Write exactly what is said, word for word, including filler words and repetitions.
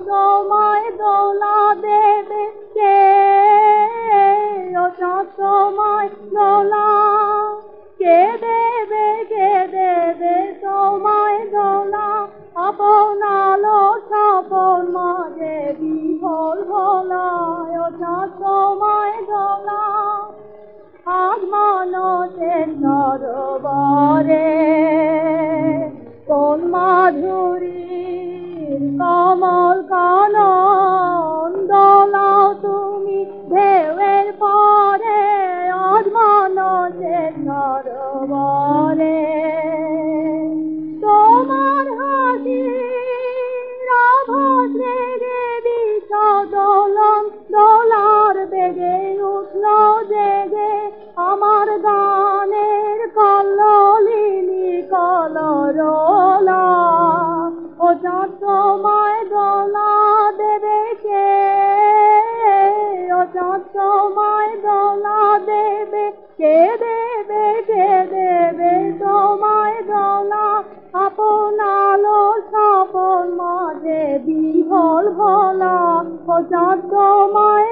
তোমায় দোলা দেবে কে? ও চাঁদ তোমায় দোলা কে দেবে, কে দেবে তোমায় দোলা? আপন আলো স্বপন মাঝে বিহল ভোলায়। ও চাঁদ তোমায় দোলা আজ মানসের সরোবরে কোন মাধুরীর কমল কানন দোলাও তুমি ঢেউয়ের পরে আজ মানসের সরোবরে। তোমার হাসির আভাস রেগে দিছ দোলন, দোলার বেগে উঠল জেগে আমার গানের কল্লোলিনী কলরোলা। ও চাঁদ তোমায় দোলা দেবে কে? ও চাঁদ তোমায় দোলা দেবে কে? দেবে, কে দেবে তোমায় দোলা? আপন আলো স্বপন মাঝে বিহল ভোলা। ও চাঁদ তোমায়